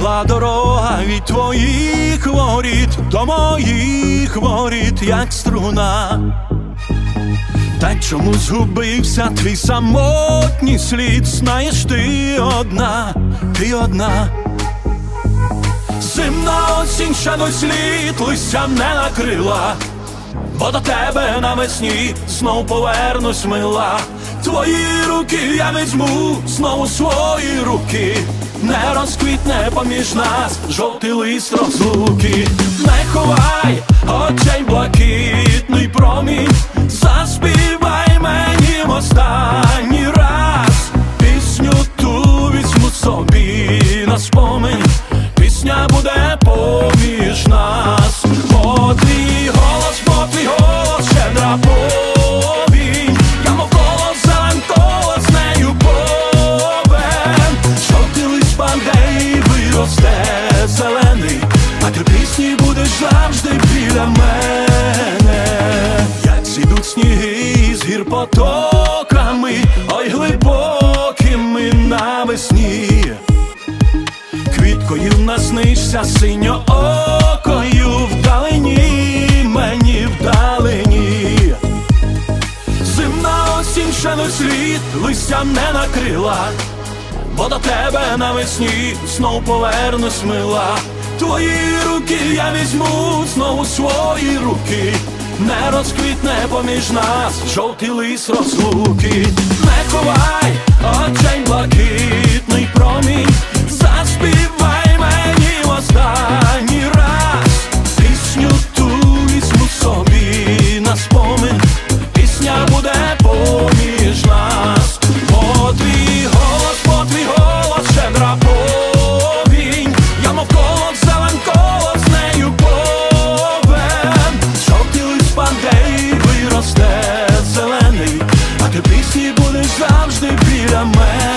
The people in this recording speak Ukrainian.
Текла дорога від твоїх воріт до моїх воріт, як струна. Та чому згубився твій самотній слід? Знаєш, ти одна, ти одна. Зимна осінь ще до слід листям не накрила, бо до тебе навесні знов повернусь, мила. Твої руки я візьму знову свої руки. Не розквітне поміж нас жовтий лист розлуки. Не ховай очей блакитний промінь, заспівай мені в останній раз. Пісню ту візьму собі на спомин, пісня буде поміж нас. Бо твій голос, щедра повінь, я мов колос, зелен колос, нею повен. Жовтий лист паде і виросте зелений, а ти пісні будеш завжди біля мене. Як зійдуть сніги з гір потоками, ой глибокими навесні, квіткою наснишся синьоокою вдалині, мені вдалині. Зимна осінь ще до слід листям не накрила, бо до тебе навесні знов повернусь, мила. Твої руки я візьму знову свої руки. Не розквітне поміж нас жовтий лист розлуки. Не ховай очей блакитний промінь, заспівай мені в останній раз. Пісню ту візьму собі на спомин, пісня буде поміж нас. Бо твій голос, щедра повінь, я мов колос, зелен колос, нею повен. Жовтий лист паде і виросте зелений, а ти пісні будеш завжди біля мене.